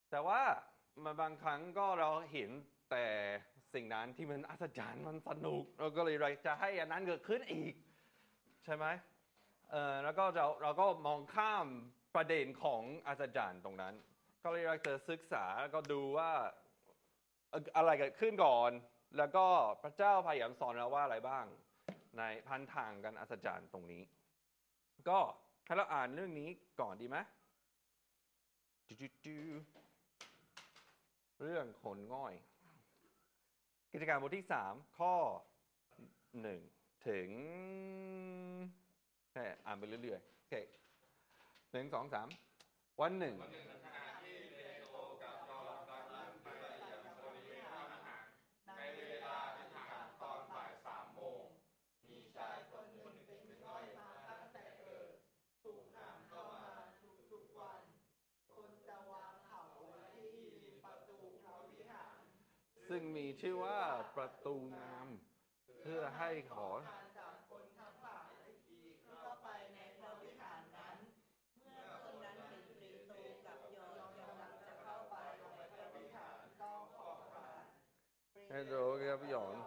แต่ว่ามันบางครั้งก็เราเห็นแต่สิ่งนั้นที่มันอัศจรรย์มันสนุกเราก็เลยจะให้อันนั้นเกิดขึ้นอีกใช่ไหมแล้วก็เราก็มองข้ามประเด็นของอัศจรรย์ตรงนั้นก็เลยเราจะศึกษาแล้วก็ดูว่าอะไรเกิดขึ้นก่อนแล้วก็พระเจ้าพยายามสอนเราว่าอะไรบ้างในพันทางกันอัศจรรย์ตรงนี้ก็ให้เราอ่านเรื่องนี้ก่อนดีไหมเรื่องคนง่อยกิจการบทที่3ข้อ1ถึงอ่านไปเรื่อยๆโอเค1 2 3วันหนึ่งซึ่งมีชื่อว่าประตูน้ำเพื่อให้ขอให้โรกับหยอน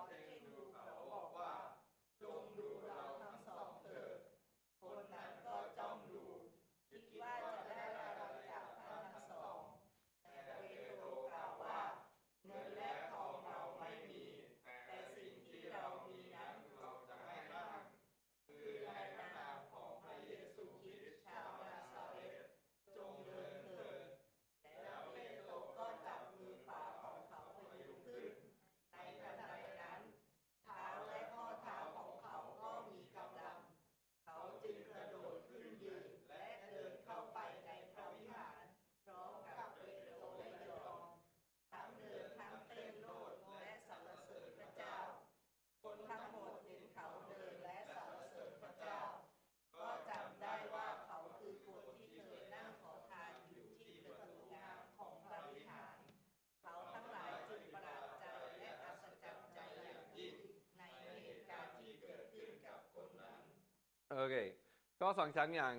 โอเคก็2 3อย่าง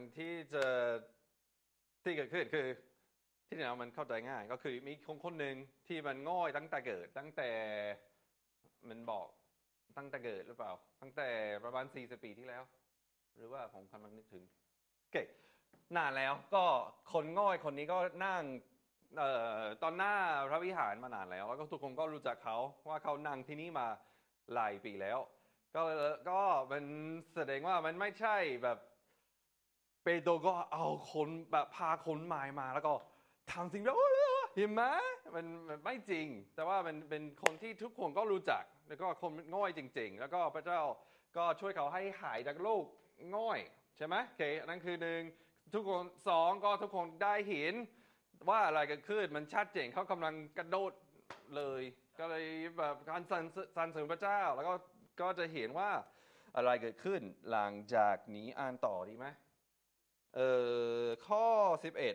ที่เกิดขึ้นคือที่เรามันเข้าใจง่ายก็คือมีคนหนึ่งที่มันง่อยตั้งแต่เกิดตั้งแต่มันบอกตั้งแต่เกิดหรือเปล่าตั้งแต่ประมาณ40 ปีที่แล้วหรือว่าผมกำลังนึกถึงโอเคนานแล้วก็คนง่อยคนนี้ก็นั่งตอนหน้าพระวิหารมานานแล้วแล้วก็ทุกคนก็รู้จักเขาว่าเขานั่งที่นี่มาหลายปีแล้วก็มันแสดงว่ามันไม่ใช่แบบเปโตรก็เอาคนแบบพาคนใหม่มาแล้วก็ทำสิ่งแบบเห็นไหมมันไม่จริงแต่ว่ามันเป็นคนที่ทุกคนก็รู้จักแล้วก็คนง่อยจริงๆแล้วก็พระเจ้าก็ช่วยเขาให้หายจากโรคง่อยใช่ไหมโอเคนั่นคือ1ทุกคน2ก็ทุกคนได้เห็นว่าอะไรเกิดขึ้นมันชัดเจนเขากำลังกระโดดเลยก็เลยแบบการสรรเสริญพระเจ้าแล้วก็จะเห็นว่าอะไรเกิดขึ้นหลังจากนี้อ่านต่อดีไหมข้อ11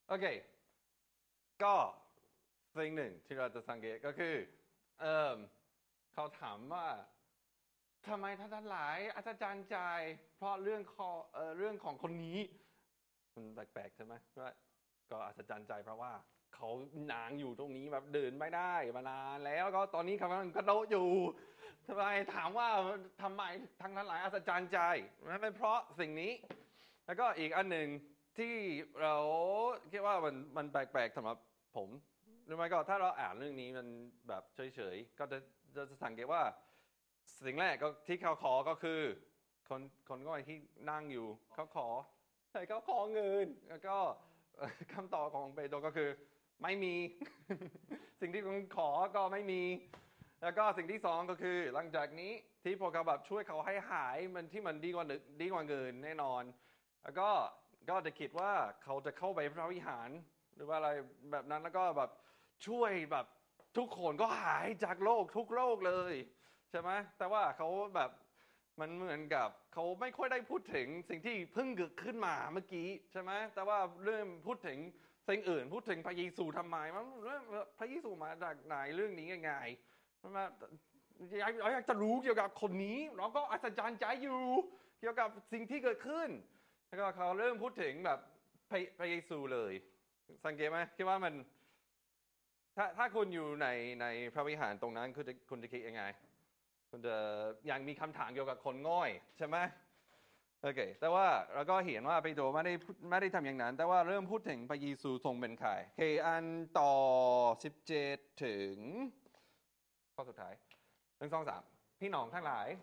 โอเคก็สิ่งหนึ่งที่เราจะสังเกตก็คือเขาถามว่าทำไมท่านทั้งหลายอัศจรรย์ใจเพราะเรื่องของคนนี้มันแปลกๆใช่ไหมว่าก็อัศจรรย์ใจเพราะว่าเขานางอยู่ตรงนี้แบบเดินไม่ได้มานานแล้วก็ตอนนี้กำลังกระโดดอยู่ทำไมถามว่าทำไมทั้งหลายอัศจรรย์ใจนั่นเป็นเพราะสิ่งนี้แล้วก็อีกอันหนึ่งที่เราคิดว่ามันแปลกๆสำหรับผมหรือไม่ก็ถ้าเราอ่านเรื่องนี้มันแบบเฉยๆก็จะสังเกตว่าสิ่งแรกก็ที่เขาขอก็คือคนก็ที่นั่งอยู่เขาขอเงินแล้วก็คำตอบของเปโตรก็คือไม่มี สิ่งที่คุณขอก็ไม่มีแล้วก็สิ่งที่สองก็คือหลังจากนี้ที่พวกเขาแบบช่วยเขาให้หายมันดีกว่าเงินแน่นอนแล้วก็จะคิดว่าเขาจะเข้าไปพระวิหารหรือว่าอะไรแบบนั้นแล้วก็แบบช่วยแบบทุกคนก็หายจากโรคทุกโรคเลยใช่ไหมแต่ว่าเขาแบบมันเหมือนกับเขาไม่ค่อยได้พูดถึงสิ่งที่เพิ่งเกิดขึ้นมาเมื่อกี้ใช่ไหมแต่ว่าเริ่มพูดถึงสิ่งอื่นพูดถึงพระเยซูทำไมพระเยซูมาจากไหนเรื่องนี้ง่ายๆอยากจะรู้เกี่ยวกับคนนี้เราก็อัศจรรย์ใจอยู่เกี่ยวกับสิ่งที่เกิดขึ้นแล้วก็เขาเริ่มพูดถึงแบบพระเยซูเลยสังเกตไหมคิดว่ามันถ้าคุณอยู่ในพระวิหารตรงนั้นคุณจะคิดยังไงคุณจะยังมีคำถามเกี่ยวกับคนง่อยใช่ไหมโอเคแต่ว่าเราก็เห็นว่าเปโตรไม่ได้ทำอย่างนั้นแต่ว่าเริ่มพูดถึงพระเยซูทรงเป็นใครโอเคอันต่อ17ถึงข้อสุดท้าย1 2 3พี่น้องทั้งหลาย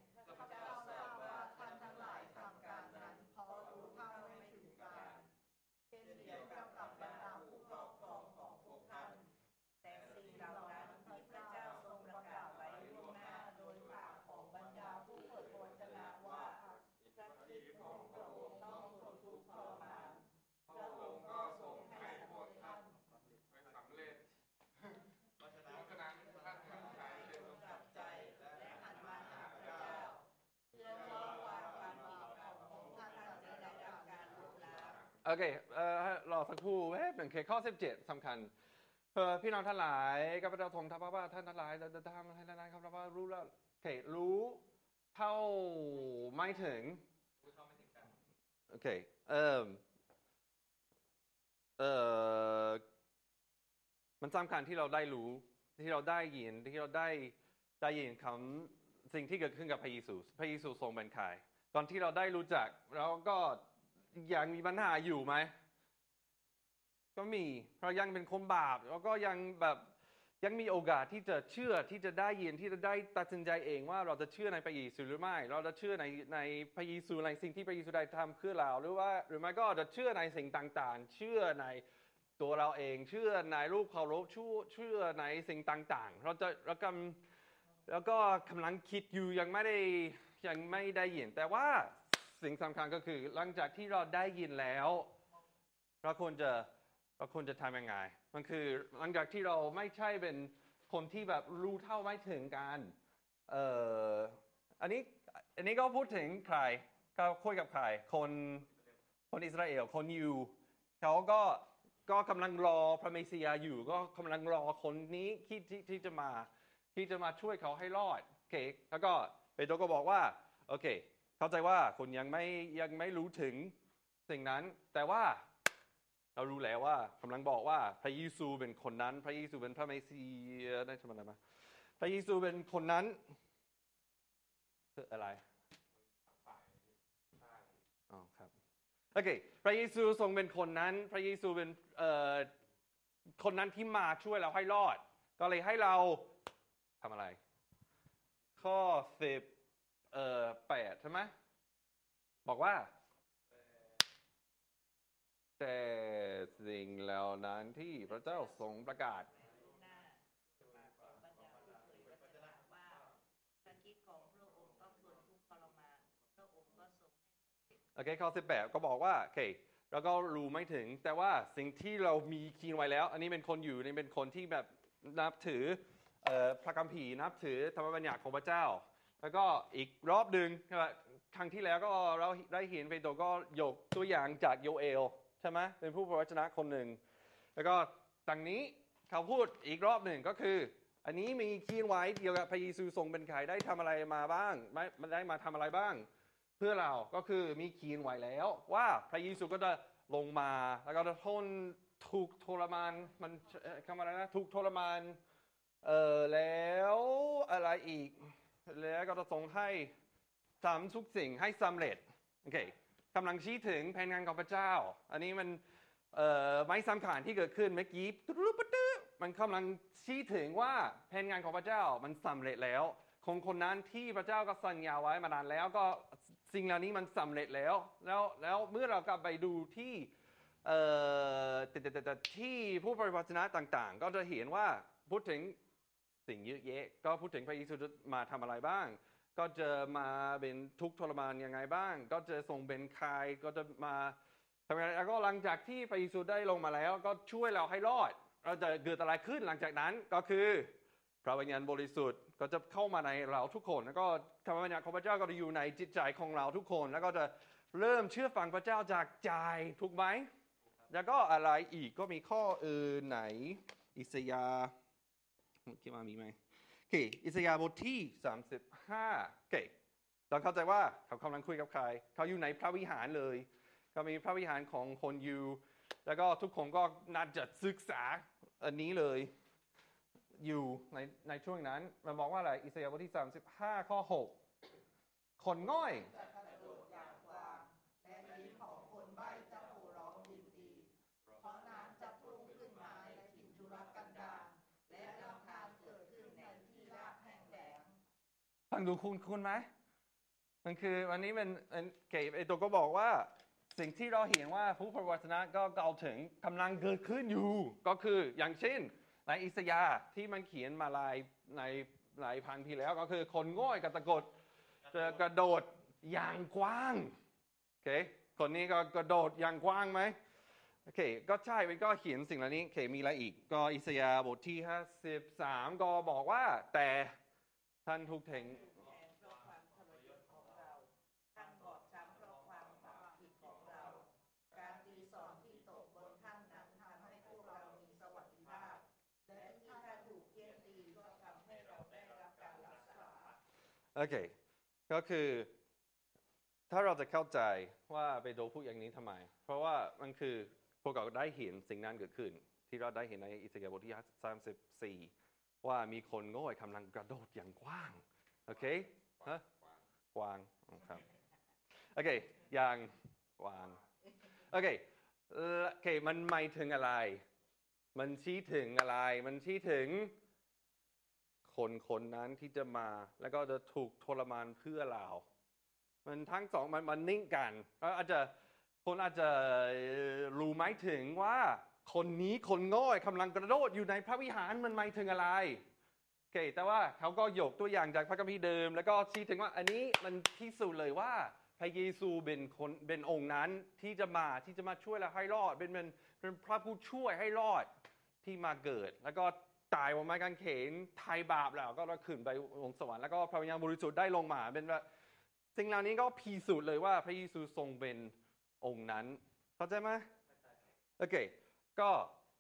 โอเครอสักครู่หนึ่งข้อ17สำคัญพี่น้องทั้งหลายข้าพเจ้าทรงทัพว่าท่านทั้งหลายจะทำให้ท่านทั้งหลายข้าพเจ้ารู้แล้วโอเครู้เท่าไม่ถึงโอเคมันสำคัญที่เราได้รู้ที่เราได้ยินที่เราได้ยินคำสิ่งที่เกิดขึ้นกับพระเยซูทรงเป็นใครตอนที่เราได้รู้จักเราก็ยังมีปัญหาอยู่ไหมก็มีเรายังเป็นคนบาปแล้วก็ยังมีโอกาสที่จะเชื่อที่จะได้ยินที่จะได้ตัดสินใจเองว่าเราจะเชื่อในพระเยซูหรือไม่เราจะเชื่อในพระเยซูในสิ่งที่พระเยซูได้ทำเพื่อเราหรือไม่ก็จะเชื่อในสิ่งต่างๆเชื่อในตัวเราเองเชื่อในรูปเคารพเชื่อในสิ่งต่างๆแล้วก็กำลังคิดอยู่ยังไม่ได้ยินแต่ว่าสิ่งสำคัญก็คือหลังจากที่เราได้ยินแล้วเราควรจะทำยังไงมันคือหลังจากที่เราไม่ใช่เป็นคนที่แบบรู้เท่าไม่ถึงกันอันนี้ก็พูดถึงใครก็คุยกับใครคนอิสราเอลคนยิวเขาก็กำลังรอพระเมสสิยาอยู่ก็กำลังรอคนนี้ที่จะมาช่วยเขาให้รอดโอเคแล้วก็เปโตรก็บอกว่าโอเคเข้าใจว่าคุณยังไม่รู้ถึงสิ่งนั้นแต่ว่าเรารู้แล้วว่ากำลังบอกว่าพระเยซูเป็นคนนั้นพระเยซูเป็นพระเมสสิยาได้ทำอะไรมาพระเยซูเป็นคนนั้นคืออะไรอ๋อครับโอเคพระเยซูทรงเป็นคนนั้นพระเยซูเป็นคนนั้นที่มาช่วยเราให้รอดก็เลยให้เราทำอะไรข้อ8ใช่ไหมบอกว่าแต่สิ่งเหล่านั้นที่พระเจ้าทรงประกาศโอเคข้อ18ก็บอกว่าโอเคแล้วก็รู้ไม่ถึงแต่ว่าสิ่งที่เรามีคีย์ไว้แล้วอันนี้เป็นคนอยู่นี่เป็นคนที่แบบนับถือพระคัมภีร์นับถือธรรมบัญญัติของพระเจ้าแล้วก็อีกรอบหนึ่งครั้งที่แล้วก็เราได้เห็นเปโตรก็ยกตัวอย่างจากโยเอลใช่ไหมเป็นผู้เผยพระวจนะคนหนึ่งแล้วก็ดังนี้เขาพูดอีกรอบหนึ่งก็คืออันนี้มีเขียนไว้เกี่ยวกับพระเยซูทรงเป็นใครได้ทำอะไรมาบ้างไม่ได้มาทำอะไรบ้างเพื่อเราก็คือมีเขียนไว้แล้วว่าพระเยซูก็จะลงมาแล้วก็จะทนถูกทรมานมันคำอะไรนะถูกทรมานแล้วอะไรอีกแล้วก็จะทรงให้ทำทุกสิ่งให้สำเร็จโอเคกำลังชี้ถึงแผนงานของพระเจ้าอันนี้มันไม่สำคัญที่เกิดขึ้นเมื่อกี้มันกำลังชี้ถึงว่าแผนงานของพระเจ้ามันสำเร็จแล้วคนนั้นที่พระเจ้าก็สัญญาไว้มานานแล้วก็สิ่งเหล่านี้มันสำเร็จแล้วเมื่อเรากลับไปดูที่ที่ผู้เผยพระวจนะต่างๆก็จะเห็นว่าพูดถึงสิ่งเยอะแยะก็พูดถึงพระเยซูจะมาทำอะไรบ้างก็จะมาเป็นทุกข์ทรมานยังไงบ้างก็จะทรงเป็นใครก็จะมาทำอะไรแล้วก็หลังจากที่พระเยซูได้ลงมาแล้วก็ช่วยเราให้รอดเราจะเกิดอะไรขึ้นหลังจากนั้นก็คือพระวิญญาณบริสุทธิ์ก็จะเข้ามาในเราทุกคนแล้วก็พระวิญญาณของพระเจ้าก็จะอยู่ในจิตใจของเราทุกคนแล้วก็จะเริ่มเชื่อฟังพระเจ้าจากใจถูกไหมแล้วก็อะไรอีกก็มีข้ออื่นไหนอิสยาห์คิดว่ามีไหมโอเคอิสยาห์บทที่35โอเคเราเข้าใจว่าเขากำลังคุยกับใครเขาอยู่ในพระวิหารเลยเขามีพระวิหารของคนอยู่แล้วก็ทุกคนก็น่าจะศึกษาอันนี้เลยอยู่ในช่วงนั้นมันบอกว่าอะไรอิสยาห์บทที่35ข้อ6คนง่อยฟังดูคุ้นไหมมันคือวันนี้มันเก๋ไอตัวก็บอกว่าสิ่งที่เราเห็นว่าผู้เผยพระวจนะก็กล่าวถึงกำลังเกิดขึ้นอยู่ก็คืออย่างเช่นในอิสยาห์ที่มันเขียนมาในหลายพันปีแล้วก็คือคนง่อยกับตะกดจะกระโดดอย่างกว้างโอเคคนนี้ก็กระโดดอย่างกว้างไหมโอเคก็ใช่มันก็เขียนสิ่งเหล่านี้โอเคมีอะไรอีกก็อิสยาห์บทที่53ก็บอกว่าแต่ท่านถูกถึงโอเคก็คือถ้าเราจะเข้าใจว่าเปโตรพูดอย่างนี้ทำไมเพราะว่ามันคือพวกเราได้เห็นสิ่งนั้นเกิดขึ้นที่เราได้เห็นในอิสยาห์บทที่34ว่ามีคนโง่กำลังกระโดดอย่างกว้างโอเคฮะกว้างครับโอเคอย่างกว้างโอเคมันหมายถึงอะไรมันชี้ถึงอะไรมันชี้ถึงคนนั้นที่จะมาแล้วก็จะถูกทรมานเพื่อเรามันทั้งสองมันนิ่งกันคนอาจจะรู้ไหมถึงว่าคนนี้คนง่อยกำลังกระโดดอยู่ในพระวิหารมันหมายถึงอะไรโอเคแต่ว่าเขาก็ยกตัวอย่างจากพระคัมภีร์เดิมแล้วก็ชี้ถึงว่าอันนี้มันพิสูจน์เลยว่าพระเยซูเป็นองค์นั้นที่จะมาช่วยเราให้รอดเป็นพระผู้ช่วยให้รอดที่มาเกิดแล้วก็ตายบนไม้กางเขนไถ่บาปแล้วก็ขึ้นไปลงสวรรค์แล้วก็พระวิญญาณบริสุทธิ์ได้ลงมาเป็นว่าสิ่งเหล่านี้ก็พิสูจน์เลยว่าพระเยซูทรงเป็นองค์นั้นเข้าใจไหมโอเคก็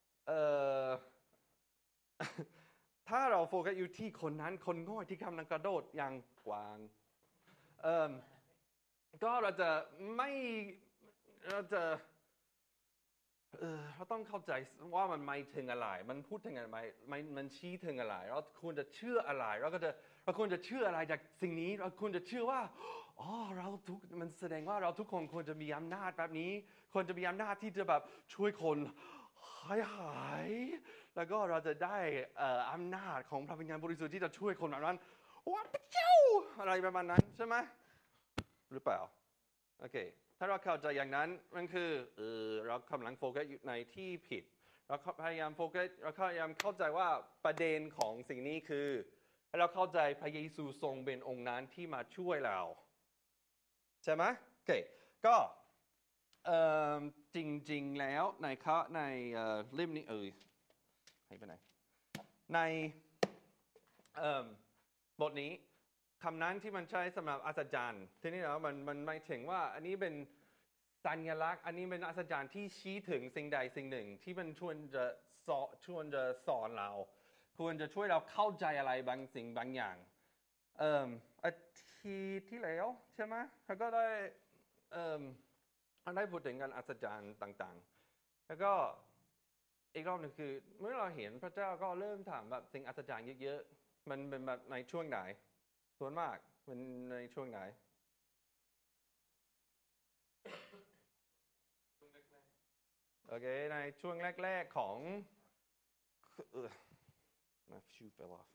ถ้าเราโฟกัสอยู่ที่คนนั้นคนง่อยที่กำลังกระโดดอย่างกว้างก็เราต้องเข้าใจว่ามันหมายถึงอะไรมันพูดถึงอะไรมันชี้ถึงอะไรเราควรจะเชื่ออะไรเราควรจะเชื่ออะไรจากสิ่งนี้เราควรจะเชื่อว่ามันแสดงว่าเราทุกคนควรจะมีอำนาจแบบนี้ควรจะมีอำนาจที่จะแบบช่วยคนหายแล้วก็เราจะได้อำนาจของพระวิญญาณบริสุทธิ์ที่จะช่วยคนแบบนั้นว้าวเจ้าอะไรประมาณนั้นใช่ไหมหรือเปล่าโอเคถ้าเราเข้าใจอย่างนั้นมันคือเรากำลังโฟกัสอยู่ในที่ผิดเราพยายามเข้าใจว่าประเด็นของสิ่งนี้คือให้เราเข้าใจพระเยซูทรงเป็นองค์นั้นที่มาช่วยเราใช่ไหมโอเคก็จริงๆแล้วในเล่มนี้ให้ไปไหนในบทนี้คำนั้นที่มันใช้สำหรับอัศจรรย์ทีนี้แล้วมันหมายถึงว่าอันนี้เป็นสัญลักษณ์อันนี้เป็นอัศจรรย์ที่ชี้ถึงสิ่งใดสิ่งหนึ่งที่มันชวนจะสอนเราควรจะช่วยเราเข้าใจอะไรบางสิ่งบางอย่างอาทิตย์ที่แล้วใช่ไหมเขาก็ได้พูดถึงการอัศจรรย์ต่างๆแล้วก็อีกรอบหนึ่งคือเมื่อเราเห็นพระเจ้าก็เริ่มถามแบบสิ่งอัศจรรย์เยอะๆมันเป็นแบบในช่วงไหนส่วนมากเป็นในช่วงไหนโอเคในช่วงแรกๆของmy shoe fell off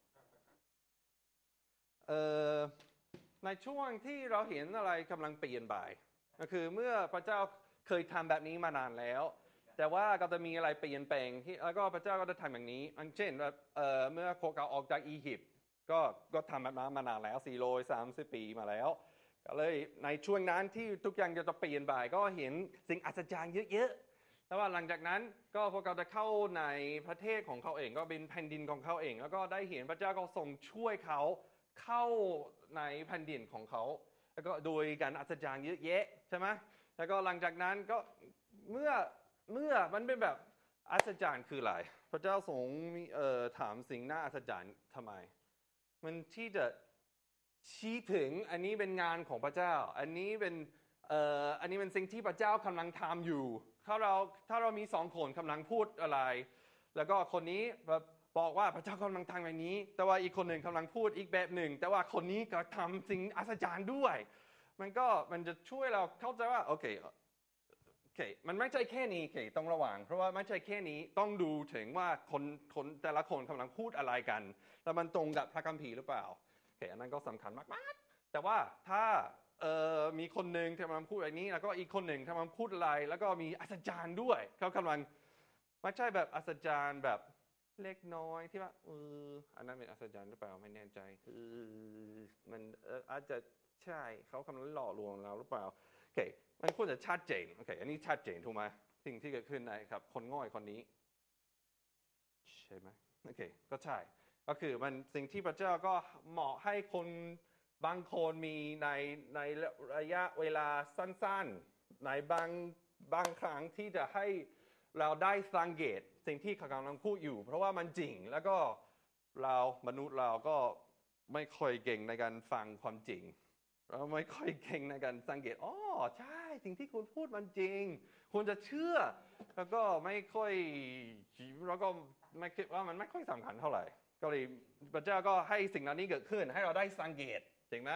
ในช่วงที่เราเห็นอะไรกำลังเปลี่ยนไปก็คือเมื่อพระเจ้าเคยทำแบบนี้มานานแล้วแต่ว่าก็จะมีอะไรเปลี่ยนแปลงที่แล้วก็พระเจ้าก็จะทำอย่างนี้เช่นเมื่อพวกเขาออกจากอียิปต์ก็ทำแบบนั้นมานานแล้ว430 ปีมาแล้วก็เลยในช่วงนั้นที่ทุกอย่างจะเปลี่ยนไปก็เห็นสิ่งอัศจรรย์เยอะๆแต่ว่าหลังจากนั้นก็พวกเขาจะเข้าในประเทศของเขาเองก็เป็นแผ่นดินของเขาเองแล้วก็ได้เห็นพระเจ้าก็ทรงช่วยเขาเข้าในแผ่นดินของเขาแล้วก็โดยการอัศจรรย์เยอะแยะใช่ไหมแล้วก็หลังจากนั้นก็เมื่อมันเป็นแบบอัศจรรย์คืออะไรพระเจ้าทรงถามสิ่งน่าอัศจรรย์ทำไมมันที่จะชี้ถึงอันนี้เป็นงานของพระเจ้าอันนี้เป็นสิ่งที่พระเจ้ากำลังทำอยู่ถ้าเรามีสองคนกำลังพูดอะไรแล้วก็คนนี้บอกว่าพระเจ้ากำลังทำแบบนี้แต่ว่าอีกคนหนึ่งกำลังพูดอีกแบบหนึ่งแต่ว่าคนนี้ก็ทำสิ่งอัศจรรย์ด้วยมันจะช่วยเราเข้าใจว่าโอเคมันไม่ใช่แค่นี้ต้องระวังเพราะว่าไม่ใช่แค่นี้ต้องดูถึงว่าคนแต่ละคนกำลังพูดอะไรกันแล้วมันตรงกับพระคัมภีร์หรือเปล่าอันนั้นก็สำคัญมากๆแต่ว่าถ้ามีคนหนึ่งที่กำลังพูดแบบนี้แล้วก็อีกคนหนึ่งกำลังพูดอะไรแล้วก็มีอัศจรรย์ด้วยเขากำลังไม่ใช่แบบอัศจรรย์แบบเล็กน้อยที่ว่าอันนั้นเป็นอัศจรรย์หรือเปล่าไม่แน่ใจมันอาจจะใช่เขากำลังหลอกลวงเราหรือเปล่ามันควรจะชัดเจนอันนี้ชัดเจนถูกไหมสิ่งที่เกิดขึ้นในครับคนง่อยคนนี้ใช่ไหมก็ใช่ก็คือมันสิ่งที่พระเจ้าก็เหมาะให้คนบางคนมีในระยะเวลาสั้นๆในบางครั้งที่จะให้เราได้สังเกตสิ่งที่เขากำลังพูดอยู่เพราะว่ามันจริงแล้วก็มนุษย์เราก็ไม่ค่อยเก่งในการฟังความจริงเราไม่ค่อยเก่งในการสังเกตใช่สิ่งที่คุณพูดมันจริงคุณจะเชื่อแล้วก็ไม่ค่อยแล้วก็ไม่คิดว่ามันไม่ค่อยสำคัญเท่าไหร่ก็เลยพระเจ้าก็ให้สิ่งเหล่านี้เกิดขึ้นให้เราได้สังเกตจริงไหม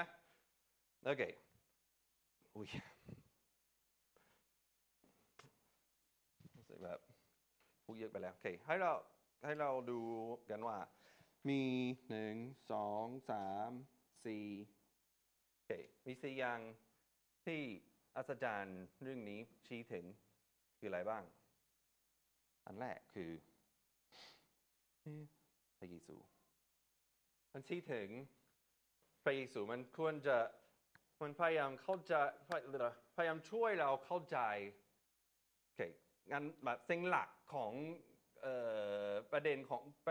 อุ้ยรู้สึกแบบพูดเยอะไปแล้วให้เราดูกันว่ามี1 2 3 4มี4อย่างที่อัศจรรย์เรื่องนี้ชี้ถึงคืออะไรบ้างอันแรกคือพระเยซูมันชี้ถึงพระเยซูมันควรจะมันพยายามเข้าใจพยายามช่วยเราเข้าใจงั้นแบบสิ่งหลักของประเด็น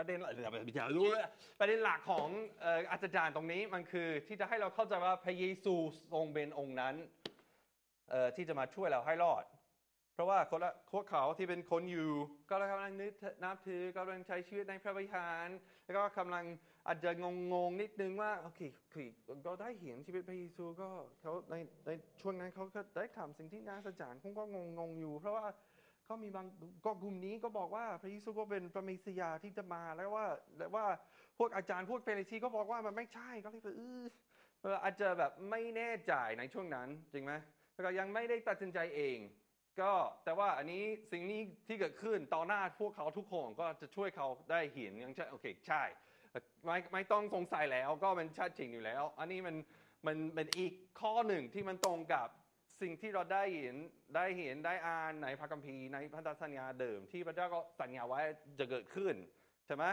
หลักของอัศจรรย์ตรงนี้มันคือที่จะให้เราเข้าใจว่าพระเยซูทรงเป็นองค์นั้นที่จะมาช่วยเราให้รอดเพราะว่าพวกเขาที่เป็นคนอยู่ก็กำลังนับถือกำลังใช้ชีวิตในพระวิหารแล้วก็กำลังอาจจะงงนิดนึงว่าก็ได้เห็นชีวิตพระเยซูก็เขาในช่วงนั้นเขาก็ได้ทำสิ่งที่น่าอัศจรรย์คงก็งงอยู่เพราะว่าก็มีบางก็กลุ่มนี้ก็บอกว่าพระเยซูก็เป็นพระเมสสิยาที่จะมาแล้วว่าพวกอาจารย์พวกเฟริซีก็บอกว่ามันไม่ใช่ก็เลยอาจจะแบบไม่แน่ใจในช่วงนั้นจริงไหมแล้วก็ยังไม่ได้ตัดสินใจเองก็แต่ว่าอันนี้สิ่งนี้ที่เกิดขึ้นต่อหน้าพวกเขาทุกคนก็จะช่วยเขาได้เห็นอย่างใช่ใช่ไม่ต้องสงสัยแล้วก็มันชัดจริงอยู่แล้วอันนี้มันเป็นอีกข้อหนึ่งที่มันตรงกับสิ่งที่เราได้เห็นได้อ่านในพระคัมภีร์ในพันธสัญญาเดิมที่พระเจ้าก็สัญญาไว้จะเกิดขึ้นใช่ไหม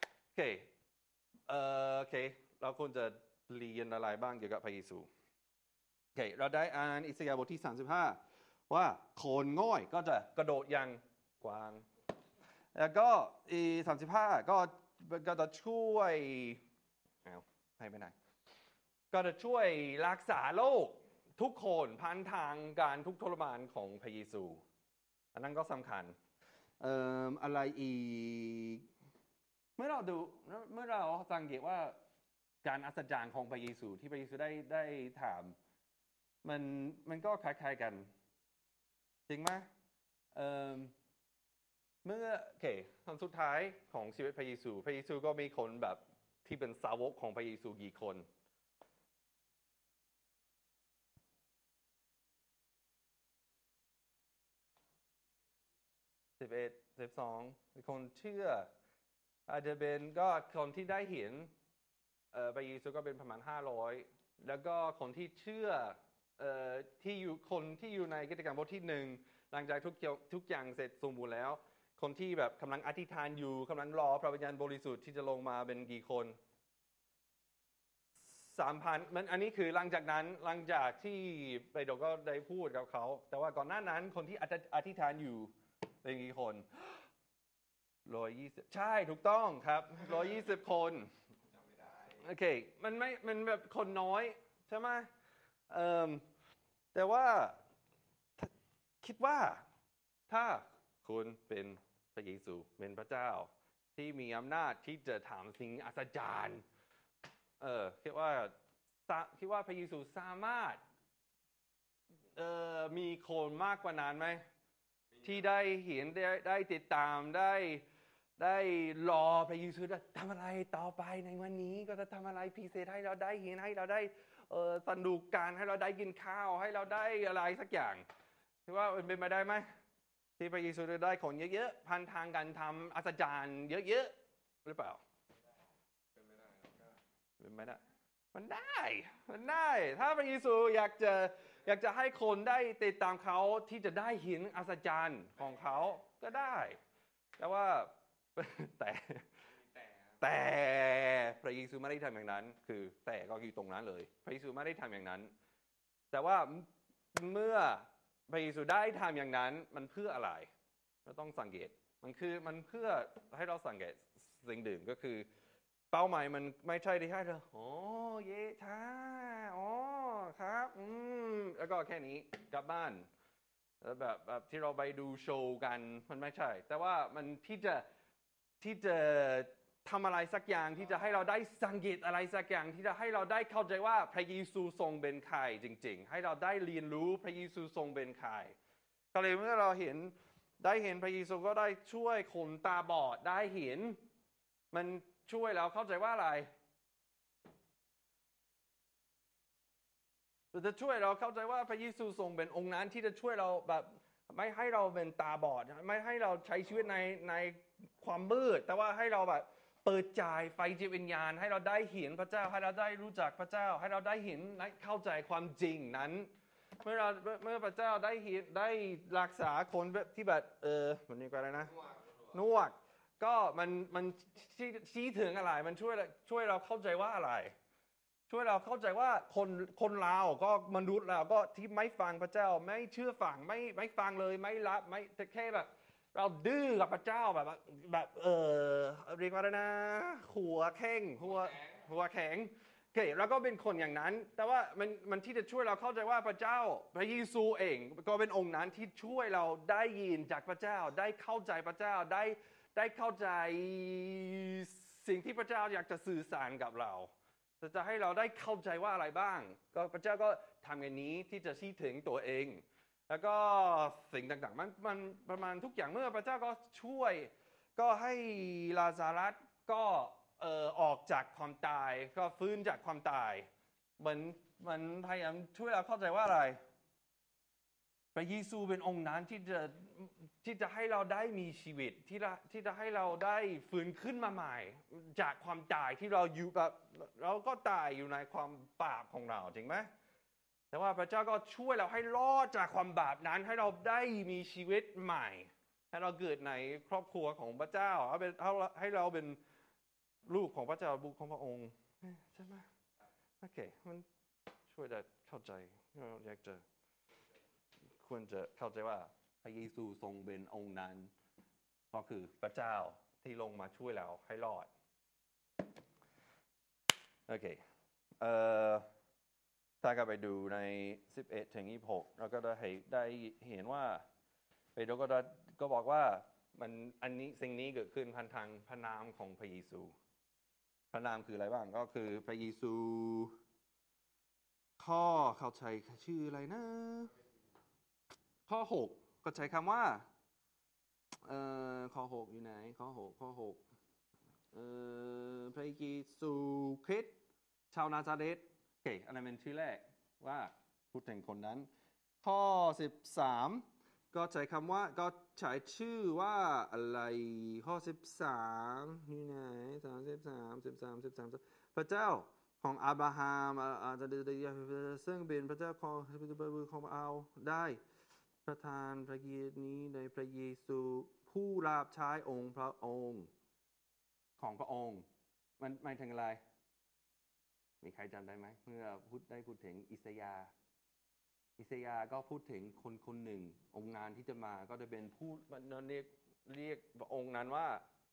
เราควรจะเรียนอะไรบ้างเกี่ยวกับพระเยซูเราได้อ่านอิสยาห์บทที่35ว่าคนง่อยก็จะกระโดดอย่างกว้างแล้วก็35ก็จะช่วยให้ไม่ได้ก็จะช่วยรักษาโรคทุกคนผ่านทางการทุกข์ทรมานของพระเยซูอันนั้นก็สำคัญอะไรอีกเมื่อเราสังเกตว่าการอัศจรรย์ของพระเยซูที่พระเยซูได้ถามมันก็คล้ายๆกันจริงไหมเมื่อโอเคตอนสุดท้ายของชีวิตพระเยซูก็มีคนแบบที่เป็นสาวกของพระเยซูกี่คน11 12คนเชื่ออาจจะเป็นก็คนที่ได้เห็นพระเยซูก็เป็นประมาณ500แล้วก็คนที่เชื่อที่อยู่คนที่อยู่ในกิจกรรมบทที่1หลังจากทุกอย่างเสร็จสมบูรณ์แล้วคนที่แบบกำลังอธิษฐานอยู่กำลังรอพระวิญญาณบริสุทธิ์ที่จะลงมาเป็นกี่คน 3,000มันอันนี้คือหลังจากที่เปโตรก็ได้พูดกับเขาแต่ว่าก่อนหน้านั้นคนที่อธิษฐานอยู่เป็นกี่คน120ใช่ถูกต้องครับ120คนโอเคมันแบบคนน้อยใช่ไหมแต่ว่าคิดว่าถ้าคุณเป็นพระเยซูเป็นพระเจ้าที่มีอำนาจที่จะทำสิ่งอัศจรรย์คิดว่าพระเยซูสามารถมีคนมากกว่านั้นไหมที่ได้เห็นได้ติดตามได้รอพระเยซูจะทำอะไรต่อไปในวันนี้ก็จะทำอะไรพิเศษให้เราได้เห็นให้เราได้สนุกกันให้เราได้กินข้าวให้เราได้อะไรสักอย่างคิดว่าเป็นไปได้ไหมที่พระเยซูจะได้คนเยอะๆพันทางการทำอัศจรรย์เยอะๆหรือเปล่าเป็นไม่ได้มันได้ถ้าพระเยซูอยากจะให้คนได้ติดตามเขาที่จะได้เห็นอัศจรรย์ของเขาก็ได้แต่ว่าแต่พระเยซูไม่ได้ทำอย่างนั้นคือแต่ก็อยู่ตรงนั้นเลยพระเยซูไม่ได้ทำอย่างนั้นแต่ว่าเมื่อพระเยซูได้ทำอย่างนั้นมันเพื่ออะไรเราต้องสังเกตมันเพื่อให้เราสังเกตสิ่งหนึ่งก็คือเป้าหมายมันไม่ใช่ที่ให้เราโอ้เย่ช้าอ๋อครับแล้วก็แค่นี้กลับบ้านแล้วแบบที่เราไปดูโชว์กันมันไม่ใช่แต่ว่ามันที่จะทำอะไรสักอย่างที่จะให้เราได้สังเกตอะไรสักอย่างที่จะให้เราได้เข้าใจว่าพระเยซูทรงเป็นใครจริงๆให้เราได้เรียนรู้พระเยซูทรงเป็นใครก็เลยเมื่อเราเห็นพระเยซูก็ได้ช่วยคนตาบอดได้เห็นมันช่วยเราเข้าใจว่าอะไรจะช่วยเราเข้าใจว่าพระเยซูทรงเป็นองค์นั้นที่จะช่วยเราแบบไม่ให้เราเป็นตาบอดไม่ให้เราใช้ชีวิตในความมืดแต่ว่าให้เราแบบเปิดใจไฟจิตวิญญาณให้เราได้เห็นพระเจ้าให้เราได้รู้จักพระเจ้าให้เราได้เห็นและเข้าใจความจริงนั้นเมื่อพระเจ้าได้เห็นได้รักษาคนที่แบบมันนี่ก็อะไรนะนวดก็มันชี้ถึงอะไรมันช่วยเราเข้าใจว่าอะไรช่วยเราเข้าใจว่าคนเราก็มนุษย์เราก็ที่ไม่ฟังพระเจ้าไม่เชื่อฟังไม่ฟังเลยไม่รับไม่แค่แบบเราดื้อกับพระเจ้าแบบเรียกว่าอะไรนะหัวแข็งโอเคแล้วก็เป็นคนอย่างนั้นแต่ว่ามันที่จะช่วยเราเข้าใจว่าพระเจ้าพระเยซูเองก็เป็นองค์นั้นที่ช่วยเราได้ยินจากพระเจ้าได้เข้าใจพระเจ้าได้เข้าใจสิ่งที่พระเจ้าอยากจะสื่อสารกับเราจะให้เราได้เข้าใจว่าอะไรบ้างก็พระเจ้าก็ทำอย่างนี้ที่จะชี้ถึงตัวเองแล้วก็สิ่งต่างๆมันประมาณทุกอย่างเมื่อพระเจ้าก็ช่วยก็ให้ลาซารัสก็ออกจากความตายก็ฟื้นจากความตายมันพยายามช่วยเราเข้าใจว่าอะไรพระเยซูเป็นองค์นั้นที่จะให้เราได้มีชีวิตที่จะให้เราได้ฟื้นขึ้นมาใหม่จากความตายที่เราอยู่แบบเราก็ตายอยู่ในความบาปของเราจริงไหมแต่ว่าพระเจ้าก็ช่วยเราให้รอดจากความบาปนั้นให้เราได้มีชีวิตใหม่ให้เราเกิดในครอบครัวของพระเจ้าให้เราเป็นลูกของพระเจ้าบุตรของพระองค์ใช่ไหมโอเคมันช่วยได้เข้าใจอยากจะควรจะเข้าใจว่าพระเยซูทรงเป็นองค์นั้นก็คือพระเจ้าที่ลงมาช่วยเราให้รอดโอเคถ้าก็ไปดูใน11ถึง26เราก็ได้เห็นว่าเปโตรก็บอกว่ามันอันนี้สิ่งนี้เกิดขึ้นผ่านทางพระนามของพระเยซูพระนามคืออะไรบ้างก็คือพระเยซูข้อเข้าใจชื่ออะไรนะข้อ6ก็ใช้คำว่าข้อ6อยู่ไหนข้อ6พระเยซูคริสต์ชาวนาซาเรตโอเคอันนั้นเป็นชื่อแรกว่าพูดถึงคนนั้นข้อ13ก็ใช้คำว่าก็ใช้ชื่อว่าอะไรข้อ13อยู่ไหน13พระเจ้าของอับราฮัมซึ่งเป็นพระเจ้าของเราได้ประทานพระเกียรตินี้ในพระเยซูผู้รับใช้องค์พระองค์ของพระองค์มันหมายถึงอะไรมีใครจำได้ไหมเมื่อพูดถึงอิสยาห์ก็พูดถึงคนหนึ่งองค์งานที่จะมาก็จะเป็นผู้เรียกพระองค์นั้นว่า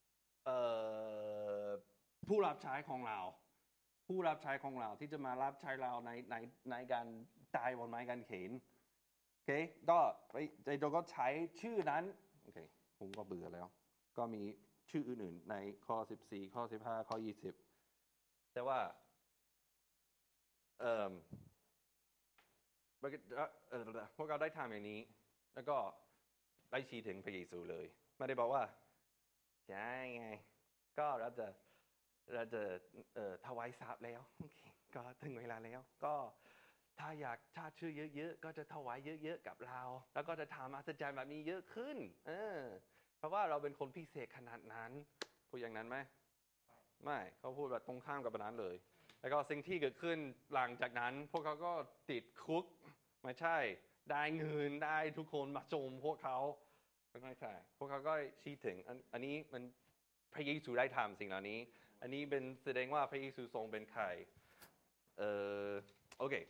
ผู้รับใช้ของเราที่จะมารับใช้เราในการตายบนไม้กางเขนโอเคก็ก็ใช้ชื่อนั้นโอเคผมก็เบื่อแล้วก็มีชื่ออื่นๆในข้อ14ข้อ15ข้อ20แต่ว่าพวกเราได้ทำอย่างนี้แล้วก็ได้ชี้ถึงพระเยซูเลยไม่ได้บอกว่าใช่ไงก็เราจะถวายทรัพย์แล้วโอเคก็ถึงเวลาแล้วก็ถ้าอยากชาติชื่อเยอะๆก็จะถวายเยอะๆกับเราแล้วก็จะทำอัศจรรย์แบบนี้เยอะขึ้นเพราะว่าเราเป็นคนพิเศษขนาดนั้นพูดอย่างนั้นไหมไม่เขาพูดแบบตรงข้ามกับนั้นเลยแล้วก็สิ่งที่เกิดขึ้นหลังจากนั้นพวกเขาก็ติดคุกไม่ใช่ได้เงินได้ทุกคนมาชมพวกเขาไม่ใช่พวกเขาก็ชี้ถึงอันนี้มันพระเยซูได้ทำสิ่งเหล่านี้อันนี้เป็นแสดงว่าพระเยซูทรงเป็นใครโอเค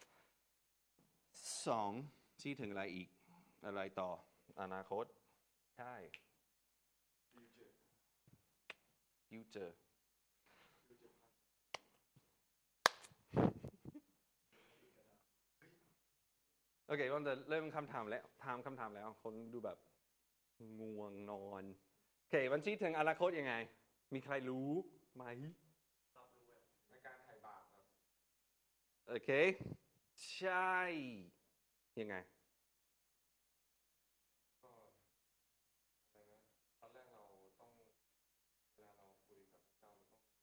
2ชี้ถึงอะไรอีกอะไรต่ออนาคตใช่ futureโอเคเราจะเริ่มคำถามแล้วคนดูแบบง่วงนอนโอเควันชี้ถึงอนาคตยังไงมีใครรู้ไหมในการไถ่บาปครับโอเคใช่ยังไงก็อะไรนะตอนแรกเราต้องเวลาเราคุยกับพระเจ้าเราต้อง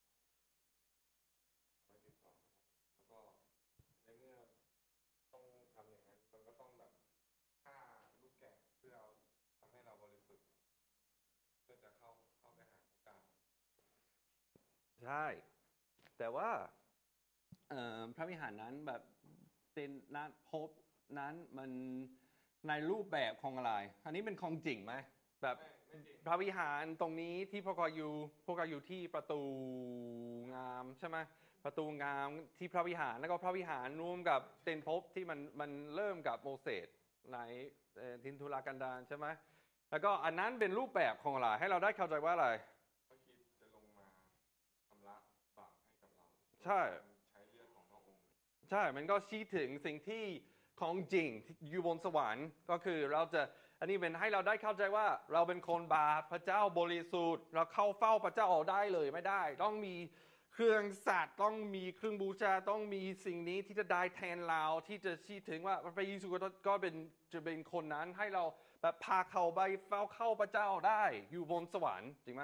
ไว้ติดต่อแล้วก็ในเมื่อต้องทำอย่างนั้นมันก็ต้องแบบฆ่าลูกแกะเพื่อทำให้เราบริสุทธิ์เพื่อจะเข้าไปหาพระเจ้าใช่แต่ว่าพระวิหารนั้นแบบเป็นนั้นพบนั้นมันในรูปแบบของอะไรอันนี้เป็นของจริงไหมแบบพระวิหารตรงนี้ที่พวกเราอยู่ที่ประตูงามใช่ไหมประตูงามที่พระวิหารแล้วก็พระวิหารร่วมกับเต็นท์พบที่มันเริ่มกับโมเสสในทินทุรกันดารใช่ไหมแล้วก็อันนั้นเป็นรูปแบบของอะไรให้เราได้เข้าใจว่าอะไรพระคริสต์จะลงมาชำระบาปให้กับเราใช่ใช้เลือดของพระองค์ใช่มันก็ชี้ถึงสิ่งที่ของจริงอยู่บนสวรรค์ก็คือเราจะอันนี้เป็นให้เราได้เข้าใจว่าเราเป็นคนบาปพระเจ้าบริสุทธิ์เราเข้าเฝ้าพระเจ้าได้เลยไม่ได้ต้องมีเครื่องสัตว์ต้องมีเครื่องบูชาต้องมีสิ่งนี้ที่จะได้แทนเราที่จะชี้ถึงว่าพระเยซูก็จะเป็นคนนั้นให้เราแบบพาเขาไปเฝ้าเข้าพระเจ้าได้อยู่บนสวรรค์จริงไหม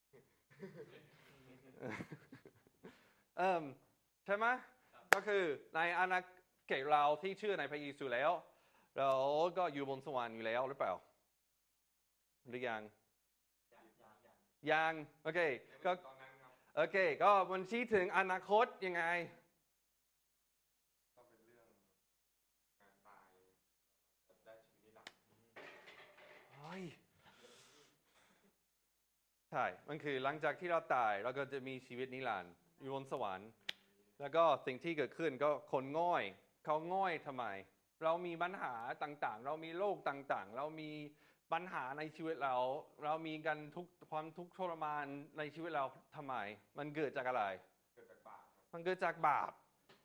ใช่ไหมก็คือในอาณาเขตเราที่เชื่อในพระเยซูแล้วเราก็อยู่บนสวรรค์อยู่แล้วหรือเปล่าหรือยังโอเคก็โอเคก็มันชี้ถึงอนาคตยังไงก็เป็นเรื่องการตายได้ชีวิตนิรันดร์ใช่มันคือหลังจากที่เราตายเราก็จะมีชีวิตนิรันดร์อยู่บนสวรรค์แล้วก็สิ่งที่เกิดขึ้นก็คนง่อยเขาง่อยทำไมเรามีปัญหาต่างๆเรามีโรคต่างๆเรามีปัญหาในชีวิตเรามีกันความทุกข์ทรมานในชีวิตเราทำไมมันเกิดจากอะไรเกิดจากบาปมันเกิดจากบาป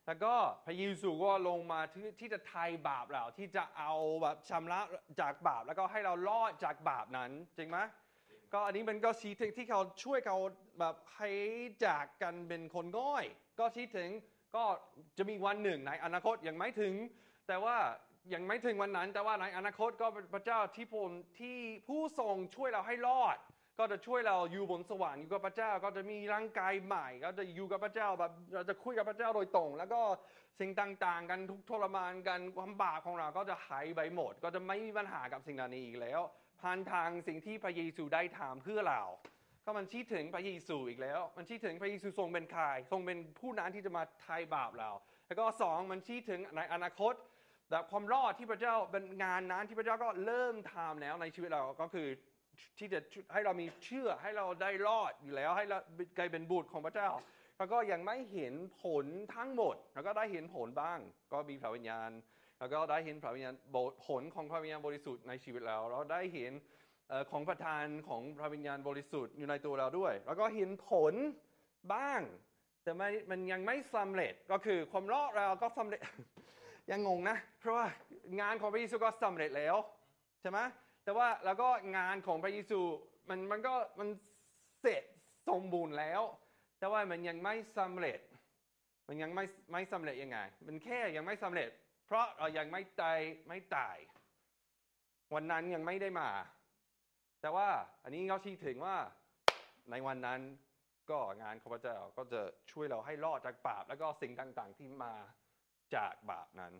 แล้วก็พระเยซูก็ลงมาที่จะไถ่บาปเราที่จะเอาแบบชำระจากบาปแล้วก็ให้เรารอดจากบาปนั้นจริงไหมก็อันนี้มันก็ชี้ถึงที่เขาช่วยเขาแบบให้จากกันเป็นคนง่อยก็ชี้ถึงก็จะมีวันหนึ่งในอนาคตยังไม่ถึงแต่ว่ายังไม่ถึงวันนั้นแต่ว่าในอนาคตก็พระเจ้าที่ผู้ทรงช่วยเราให้รอดก็จะช่วยเราอยู่บนสวรรค์อยู่กับพระเจ้าก็จะมีร่างกายใหม่ก็จะอยู่กับพระเจ้าแบบเราจะคุยกับพระเจ้าโดยตรงแล้วก็สิ่งต่างๆกันทุกทรมานกันความบาปของเราก็จะหายไปหมดก็จะไม่มีปัญหากับสิ่งนั้นอีกแล้วผ่านทางสิ่งที่พระเยซูได้ทำเพื่อเราก็มันชี้ถึงพระเยซูอีกแล้วมันชี้ถึงพระเยซูทรงเป็นใครทรงเป็นผู้นั้นที่จะมาไถ่บาปเราแล้วก็สองมันชี้ถึงในอนาคตแต่ความรอดที่พระเจ้าเป็นงานนั้นที่พระเจ้าก็เริ่มทำแล้วในชีวิตเราก็คือที่จะให้เรามีเชื่อให้เราได้รอดอยู่แล้วให้เรากลายเป็นบุตรของพระเจ้าแล้วก็ยังไม่เห็นผลทั้งหมดแล้วก็ได้เห็นผลบ้างก็มีพระวิญญาณแล้วก็ได้เห็นพระวิญญาณผลของพระวิญญาณบริสุทธิ์ในชีวิตเราได้เห็นของประทานของพระวิญญาณบริสุทธิ์อยู่ในตัวเราด้วยแล้วก็เห็นผลบ้างแต่มันยังไม่สำเร็จก็คือความรอดเราก็สำเร็จ ยังงงนะเพราะว่างานของพระเยซูก็สำเร็จแล้วใช่ไหมแต่ว่าแล้วก็งานของพระเยซูมันเสร็จสมบูรณ์แล้วแต่ว่ามันยังไม่สำเร็จมันยังไม่สำเร็จยังไงมันแค่ยังไม่สำเร็จเพราะเรายังไม่ตายวันนั้นยังไม่ได้มาแต่ว่าอันนี้เขาชี้ถึงว่าในวันนั้นก็งานของพระเจ้าก็จะช่วยเราให้รอดจากบาปแล้วก็สิ่งต่างๆที่มาจากบาปนั้น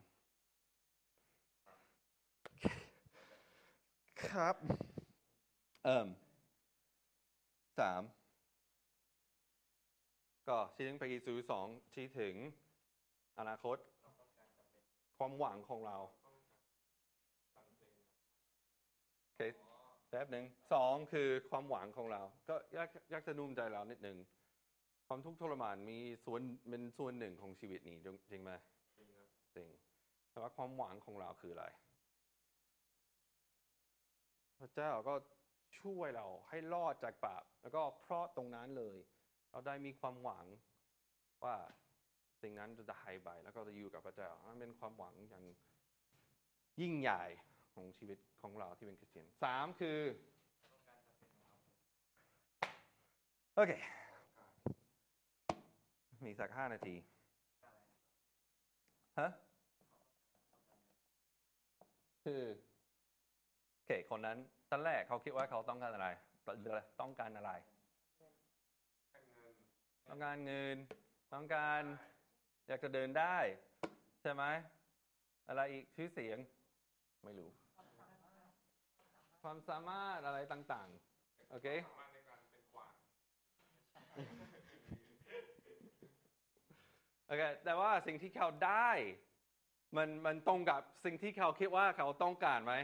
ครับ3ก็ชี้ถึงพระเยซู2ชี้ถึงอนาคตความหวังของเราโอเคแป๊บหนึ่ง2คือความหวังของเราก็อยากจะนุ่มใจเรานิดหนึ่งความทุกข์ทรมานเป็นส่วนหนึ่งของชีวิตนี้จริงไหมจริงแต่ว่าความหวังของเราคืออะไรพระเจ้าก็ช่วยเราให้รอดจากบาปแล้วก็เพราะตรงนั้นเลยเราได้มีความหวังว่าสิ่งนั้นจะหายไปแล้วก็จะอยู่กับพระเจ้ามันเป็นความหวังอย่างยิ่งใหญ่ของชีวิตของเราที่เป็นคริสเตียน3คือโอเคมีสัก5 นาทีฮะคือโอเคคนนั้นตอนแรกเขาคิดว่าเขาต้องการอะไรต้องการอะไรต้องการเงินต้องการอยากจะเดินได้ใช่ไหมอะไรอีกชื่อเสียงไม่รู้ความสามารถอะไรต่างๆโอเคโอเคแต่ว่าสิ่งที่เขาได้มันตรงกับสิ่งที่เขาคิดว่าเขาต้องการไหม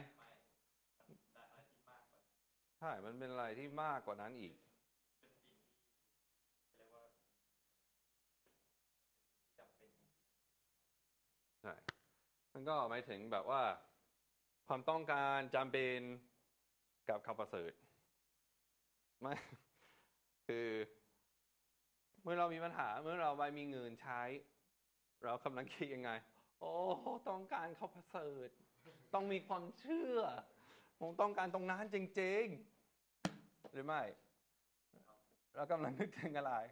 ใช่มันเป็นอะไรที่มากกว่านั้นอีกใช่มันก็หมายถึงแบบว่าความต้องการจำเป็นกับข่าวประเสริฐไม่คือเมื่อเรามีปัญหาเมื่อเราไม่มีเงินใช้เรากำลังคิดยังไงโอ้ต้องการข่าวประเสริฐต้องมีความเชื่อผมต้องการตรงนั้นจริงๆหรือไม่เรากำลังนึกถึงอะไร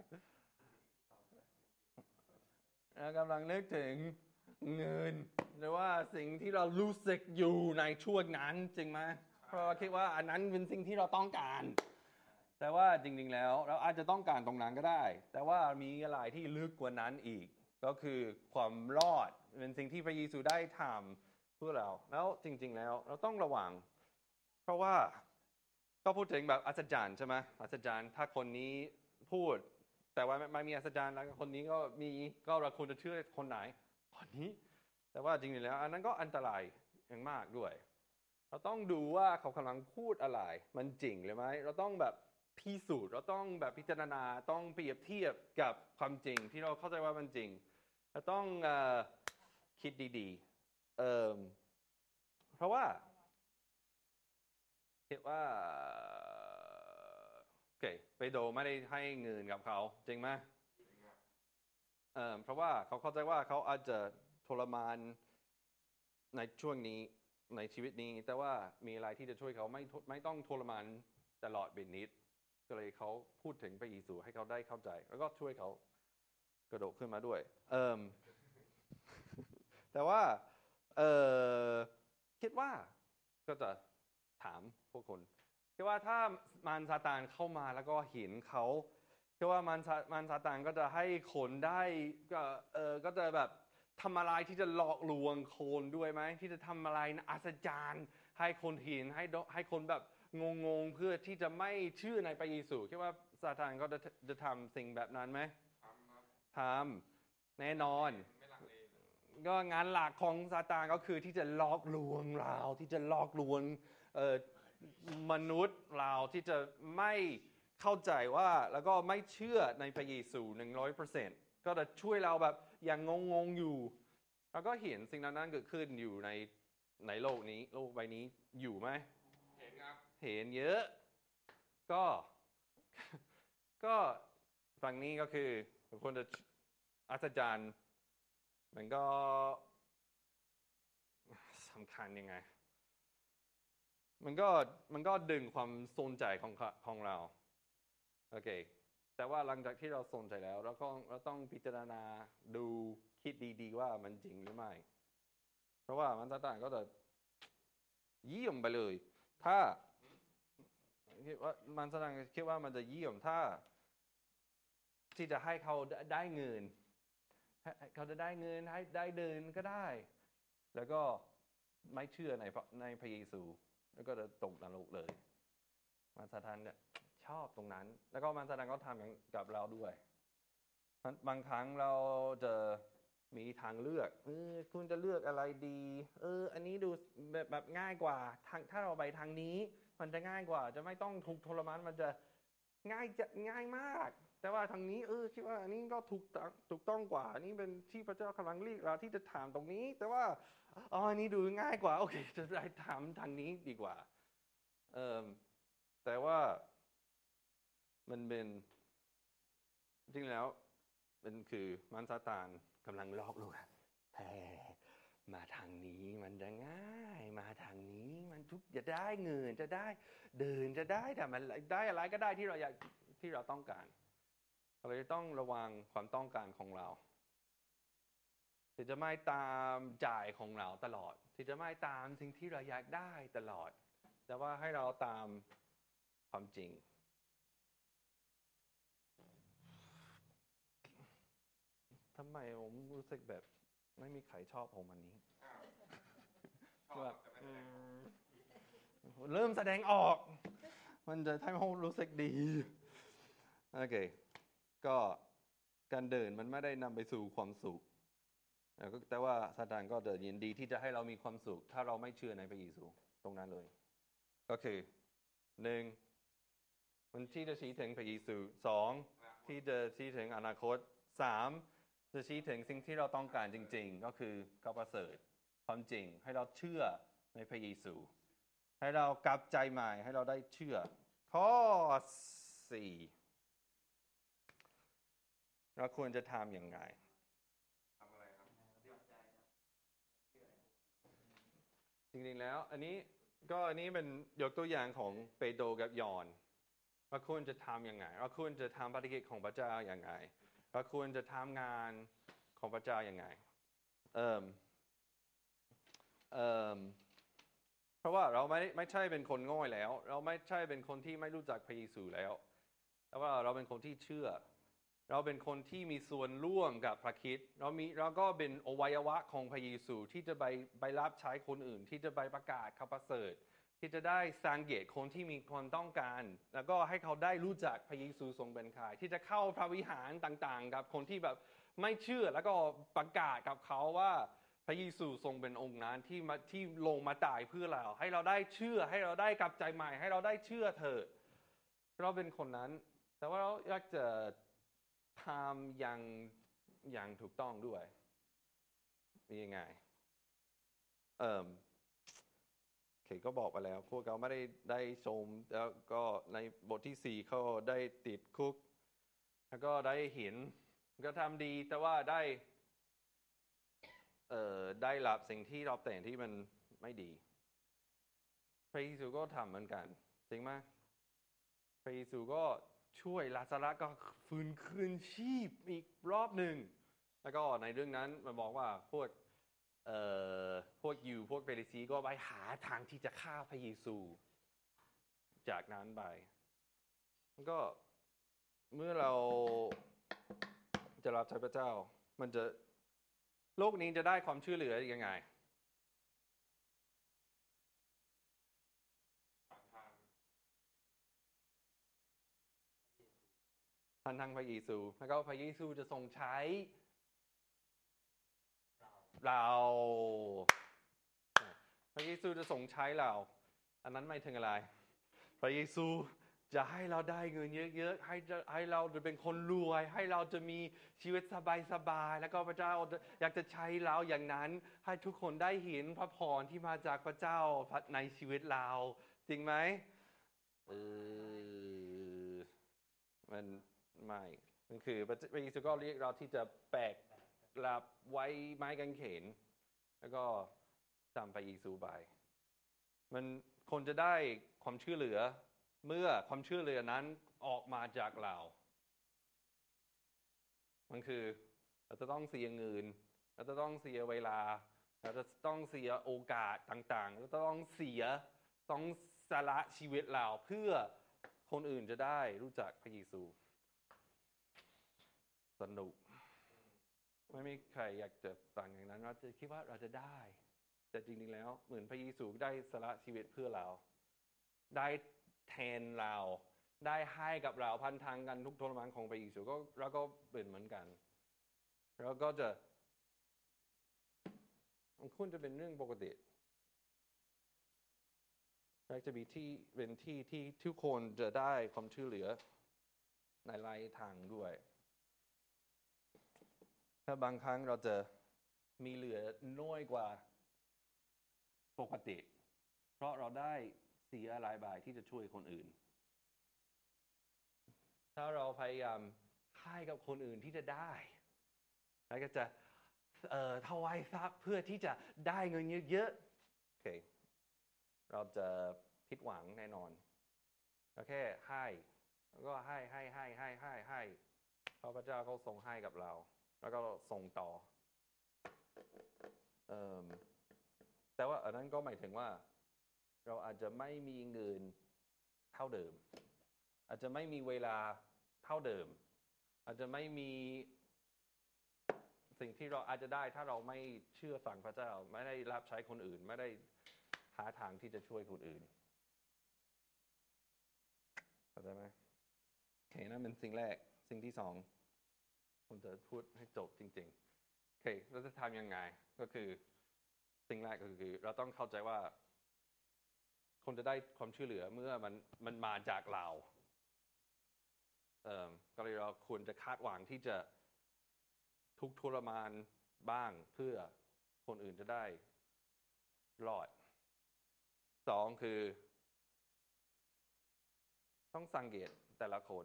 เรากำลังนึกถึงเงินหรือว่าสิ่งที่เรารู้สึกอยู่ในช่วงนั้นจริงไหมเพราะคิดว่าอันนั้นเป็นสิ่งที่เราต้องการแต่ว่าจริงๆแล้วเราอาจจะต้องการตรงนั้นก็ได้แต่ว่ามีอะไรที่ลึกกว่านั้นอีกก็คือความรอดเป็นสิ่งที่พระเยซูได้ทำเพื่อเราแล้วจริงๆแล้วเราต้องระวังเพราะว่าก็พูดถึงแบบอัศจรรย์ใช่ไหมอัศจรรย์ถ้าคนนี้พูดแต่ว่าไม่มีอัศจรรย์แล้วคนนี้ก็เราควรจะเชื่อคนไหนคนนี้แต่ว่าจริงๆแล้วอันนั้นก็อันตรายอย่างมากด้วยเราต้องดูว่าเขากำลังพูดอะไรมันจริงหรือไม่เราต้องแบบพิสูจน์เราต้องแบบพิจารณาต้องเปรียบเทียบกับความจริงที่เราเข้าใจว่ามันจริงเราต้องคิดดีๆเพราะว่าคิดว่าโอเคเปโตรไม่ได้ให้เงินกับเขาจริงไหมเพราะว่าเขาเข้าใจว่าเขาอาจจะทรมานในช่วงนี้ในชีวิตนี้แต่ว่ามีอะไรที่จะช่วยเขาไม่ต้องทรมานตลอดเป็นนิดก็เลยเขาพูดถึงพระเยซูให้เขาได้เข้าใจแล้วก็ช่วยเขากระโดดขึ้นมาด้วยแต่ว่าเออคิดว่าก็จะถามพวกคนคิดว่าถ้ามารซาตานเข้ามาแล้วก็เห็นเขาคิดว่ามารซาตานก็จะให้คนได้ก็จะแบบทำอะไรที่จะหลอกลวงคนด้วยไหมที่จะทำอะไรอัศจรรย์ให้คนเห็นให้คนแบบงงเพื่อที่จะไม่เชื่อในพระเยซูคิดว่าซาตานก็จะทำสิ่งแบบนั้นไหมทำแน่นอนก็งานหลักของซาตานก็คือที่จะหลอกลวงเราที่จะหลอกลวงมนุษย์เราที่จะไม่เข้าใจว่าแล้วก็ไม่เชื่อในพระเยซู 100% ก็จะช่วยเราแบบอย่างงงอยู่แล้วก็เห็นสิ่งนั้นเกิดขึ้นอยู่ในโลกนี้โลกใบนี้อยู่ไหมเห็นครับเห็นเยอะก็ฝั่งนี้ก็คือคนจะอัศจรรย์มันก็สำคัญยังไงมันก็ดึงความสนใจของเราโอเคแต่ว่าหลังจากที่เราสนใจแล้วเราต้องพิจารณาดูคิดดีๆว่ามันจริงหรือไม่เพราะว่ามันต่างก็จะเยี่ยมไปเลยถ้าคิดว่ามันต่างคิดว่ามันจะเยี่ยมถ้าที่จะให้เขาได้เงินเขาจะได้เงินให้ได้เดินก็ได้แล้วก็ไม่เชื่อในพระเยซูแล้วก็จะตกนรกเลยมารซาตานเนี่ยชอบตรงนั้นแล้วก็มารซาตานก็ทำอย่างกับเราด้วยบางครั้งเราจะมีทางเลือกคุณจะเลือกอะไรดีอันนี้ดูแบบง่ายกว่าถ้าเราไปทางนี้มันจะง่ายกว่าจะไม่ต้องทุกข์ทรมานมันจะง่ายมากแต่ว่าทางนี้คิดว่าอันนี้ก็ถูกต้องกว่าอันนี้เป็นที่พระเจ้ากำลังเรียกเราที่จะถามตรงนี้แต่ว่าอันนี้ดูง่ายกว่าโอเคจะได้ถามทางนี้ดีกว่าแต่ว่ามันเป็นจริงแล้วมันคือมารซาตานกำลังหลอกลวงมาทางนี้มันจะง่ายมาทางนี้มันทุกจะได้เงินจะได้เดินจะได้แต่มันได้อะไรก็ได้ที่เราต้องการเราจะต้องระวังความต้องการของเราที่จะไม่ตามจ่ายของเราตลอดที่จะไม่ตามสิ่งที่เราอยากได้ตลอดแต่ว่าให้เราตามความจริงทำไมผมรู้สึกแบบไม่มีใครชอบผมอันนี้แบบเริ่มแสดงออกมันจะทำให้ผมรู้สึกดีโอเคก็การเดินมันไม่ได้นำไปสู่ความสุขแต่ว่าซาตานก็จะยินดีที่จะให้เรามีความสุขถ้าเราไม่เชื่อในพระเยซูตรงนั้นเลยก็คือ1มันที่จะชี้ถึงพระเยซู2ที่จะชี้ถึงอนาคต3จะชี้ถึงสิ่งที่เราต้องการจริงๆก็คือความประเสริฐความจริงให้เราเชื่อในพระเยซูให้เรากลับใจใหม่ให้เราได้เชื่อข้อ4เราควรจะทำอย่างไรจริงๆแล้วอันนี้เป็นยกตัวอย่างของเปโตรกับยอห์นว่าควรจะทำยังไงว่าควรจะทำภารกิจของพระเจ้าอย่างไรว่าควรจะทำงานของพระเจ้าอย่างไรเพราะว่าเราไม่ใช่เป็นคนโง่แล้วเราไม่ใช่เป็นคนที่ไม่รู้จักพระเยซูแล้วแต่ว่าเราเป็นคนที่เชื่อเราเป็นคนที่มีส่วนร่วมกับพระคริสต์เราก็เป็นอวัยวะของพระเยซูที่จะไปรับใช้คนอื่นที่จะไปประกาศข่าวประเสริฐที่จะได้สังเกตคนที่มีความต้องการแล้วก็ให้เขาได้รู้จักพระเยซูทรงเป็นใครที่จะเข้าพระวิหารต่างๆกับคนที่แบบไม่เชื่อแล้วก็ประกาศกับเขาว่าพระเยซูทรงเป็นองค์นั้นที่ลงมาตายเพื่อเราให้เราได้เชื่อให้เราได้กลับใจใหม่ให้เราได้เชื่อเถิดเราเป็นคนนั้นแต่ว่าเราอยากจะทำอย่างถูกต้องด้วยมียังไงก็บอกไปแล้วพวกเขาไม่ได้ชมแล้วก็ในบทที่4เขาได้ติดคุกแล้วก็ได้เห็นก็ทำดีแต่ว่าได้รับสิ่งที่ตอบแทนที่มันไม่ดีพระเยซูก็ทำเหมือนกันจริงไหมพระเยซูก็ช่วยลาซารัสก็ฟื้นคืนชีพอีกรอบหนึ่งแล้วก็ในเรื่องนั้นมันบอกว่าพวกพวกเฟริสีก็ไปหาทางที่จะฆ่าพระเยซูจากนั้นไปก็เมื่อเราจะรับใช้พระเจ้ามันจะโลกนี้จะได้ความช่วยเหลือยังไงผ่านทางพระเยซูแล้วก็พระเยซูจะทรงใช้เราพระเยซูจะทรงใช้เราอันนั้นไม่ถึงอะไรพระเยซูจะให้เราได้เงินเยอะๆให้เราจะเป็นคนรวยให้เราจะมีชีวิตสบายๆแล้วก็พระเจ้าอยากจะใช้เราอย่างนั้นให้ทุกคนได้เห็นพระพรที่มาจากพระเจ้าในชีวิตเราจริงไหมมันไม่มันคือพระเยซูก็เรียกเราที่จะแบกรับไว้ไม้กางเขนแล้วก็ตามพระเยซูไปมันคนจะได้ความช่วยเหลือเมื่อความช่วยเหลือนั้นออกมาจากเรามันคือเราจะต้องเสียเงินเราจะต้องเสียเวลาเราจะต้องเสียโอกาสต่างๆเราจะต้องสละชีวิตเราเพื่อคนอื่นจะได้รู้จักพระเยซูสนุกไม่มีใครอยากจะฟังอย่างนั้นเราจะคิดว่าเราจะได้แต่จริงๆแล้วเหมือนพระเยซูได้สละชีวิตเพื่อเราได้แทนเราได้ให้กับเราพันทางกันทุกทรมานของพระเยซูก็เราก็เป็นเหมือนกันเราก็จะมันควรจะเป็นเรื่องปกติอยากจะมีที่เป็นที่ทุกคนจะได้ความช่วยเหลือในหลายทางด้วยถ้าบางครั้งเราจะมีเหลือน้อยกว่าปกติเพราะเราได้เสียหลายบาทที่จะช่วยคนอื่นถ้าเราพยายามให้กับคนอื่นที่จะได้แล้วก็จะถวายทรัพย์เพื่อที่จะได้เงินเยอะๆโอเคเราจะผิดหวังแน่นอนเราแค่ให้แล้วก็ให้พระเจ้าเขาทรงให้กับเราแล้วก็ส่งต่อแต่ว่าอันนั้นก็หมายถึงว่าเราอาจจะไม่มีเงินเท่าเดิมอาจจะไม่มีเวลาเท่าเดิมอาจจะไม่มีสิ่งที่เราอาจจะได้ถ้าเราไม่เชื่อฟังพระเจ้าไม่ได้รับใช้คนอื่นไม่ได้หาทางที่จะช่วยคนอื่นเข้าใจไหมโอเคนั่นเป็นสิ่งแรกสิ่งที่สองผมจะพูดให้จบจริงๆโอเคเราจะทำยังไงก็คือสิ่งแรกก็คือเราต้องเข้าใจว่าคนจะได้ความช่วยเหลือเมื่อมันมาจากเราก็เลยเราควรจะคาดหวังที่จะทุกข์ทรมานบ้างเพื่อคนอื่นจะได้รอดสองคือต้องสังเกตแต่ละคน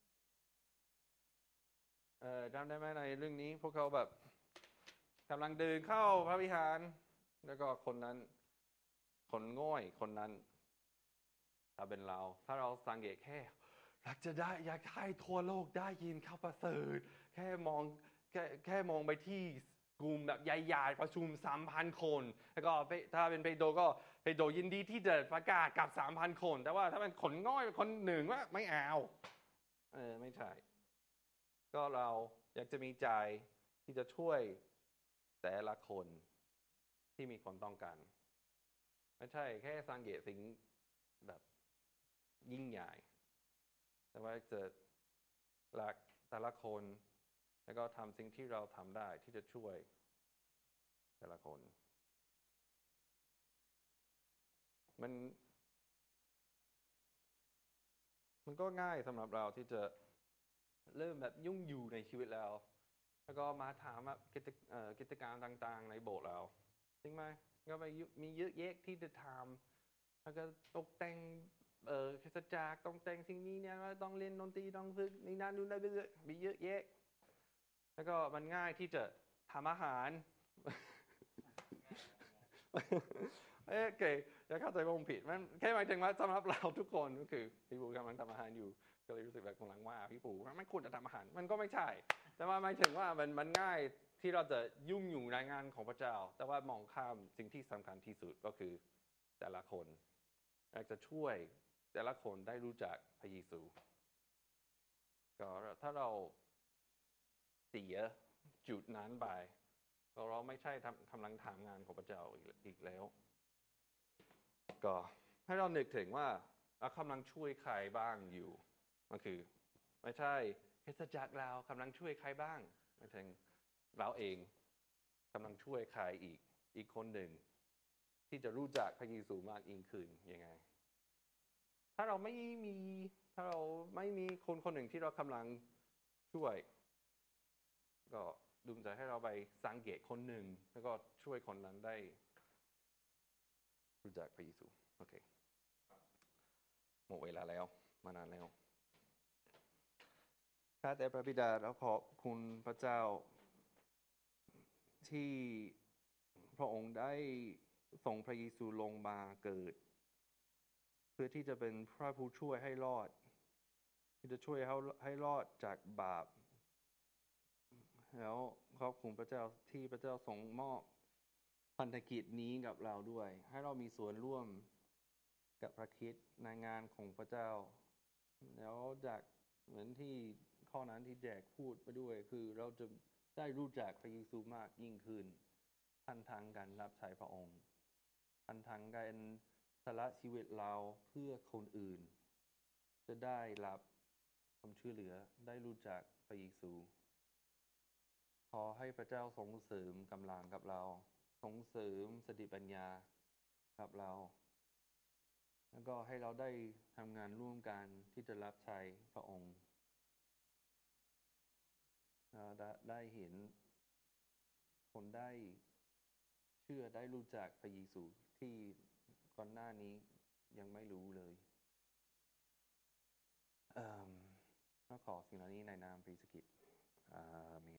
จำได้ไหมในเรื่องนี้พวกเขาแบบกำลังเดินเข้าพระวิหารแล้วก็คนนั้นคนง่อยคนนั้นถ้าเป็นเราถ้าเราสังเกตแค่อยากให้ทั่วโลกได้ยินข่าวประเสริฐแค่มองไปที่กลุ่มแบบใหญ่ๆประชุม 3,000 คนแล้วก็ถ้าเป็นเปโตรก็เปโตรยินดีที่จะประกาศกับ 3,000 คนแต่ว่าถ้าเป็นคนง่อยคนหนึ่งว่าไม่เอาไม่ใช่ก็เราอยากจะมีใจที่จะช่วยแต่ละคนที่มีความต้องการไม่ใช่แค่สังเกตสิ่งแบบยิ่งใหญ่แต่ว่าจะรักแต่ละคนแล้วก็ทำสิ่งที่เราทำได้ที่จะช่วยแต่ละคนมันก็ง่ายสำหรับเราที่จะเริ่มแบบยุ่งอยู่ในชีวิตเราแล้วก็มาถามกิจกรรมต่างๆในโบสถ์เราจริงไหมก็ไปมีเยอะแยะที่จะทำแล้วก็ตกแต่งคริสตจักรต้องแต่งสิ่งนี้เนี่ยต้องเล่นดนตรีต้องฝึกนี่นั่นนู่นนั่นมีเยอะแยะแล้วก็มันง่ายที่จะทำอาหาร โอเคอย่าเข้าใจผมผิดมันแค่หมายถึงว่าสำหรับเราทุกคนก็คือพี่ปูกำลังทำอาหารอยู่ก็เลยรู้สึกแบบกำลังว่าพี่ปูไม่ควรจะทำอาหารมันก็ไม่ใช่แต่ว่าหมายถึงว่ามันง่ายที่เราจะยุ่งอยู่ในงานของพระเจ้าแต่ว่ามองข้ามสิ่งที่สำคัญที่สุดก็คือแต่ละคนอยากจะช่วยแต่ละคนได้รู้จักพระเยซูก็ถ้าเราเสียจุดนั้นไปเราไม่ใช่กำลังทำงานของพระเจ้าอีกแล้วก็ให้เรานึกถึงว่าเรากำลังช่วยใครบ้างอยู่มันคือไม่ใช่คริสตจักรเรากำลังช่วยใครบ้างหมายถึงเราเองกำลังช่วยใครอีกคนหนึ่งที่จะรู้จักพระเยซูมากยิ่งขึ้นยังไงถ้าเราไม่มีคนคนหนึ่งที่เรากำลังช่วยก็ดูใจให้เราไปสังเกตคนหนึ่งแล้วก็ช่วยคนนั้นได้รู้จักพระเยซูโอเคหมดเวลาแล้วมานานแล้วข้าแต่พระบิดาเราขอบคุณพระเจ้าที่พระองค์ได้ส่งพระเยซูลงมาเกิดเพื่อที่จะเป็นพระผู้ช่วยให้รอดที่จะช่วยให้รอดจากบาปแล้วขอบคุณพระเจ้าที่พระเจ้าทรงมอบพันธกิจนี้กับเราด้วยให้เรามีส่วนร่วมกับพระคริสต์ในงานของพระเจ้าแล้วจากเหมือนที่ข้อนั้นที่แจกพูดไปด้วยคือเราจะได้รู้จักพระเยซูมากยิ่งขึ้นทันทางการรับใช้พระองค์ทันทางการสละชีวิตเราเพื่อคนอื่นจะได้รับความช่วยเหลือได้รู้จักพระเยซูขอให้พระเจ้าทรงเสริมกำลังกับเราทรงเสริมสติปัญญากับเราแล้วก็ให้เราได้ทำงานร่วมกันที่จะรับใช้พระองค์ได้เห็นคนได้เชื่อได้รู้จักพระเยซูที่ก่อนหน้านี้ยังไม่รู้เลยก็ขอสิ่งเหล่านี้ในนามพระเยซูคริสต์อาเมน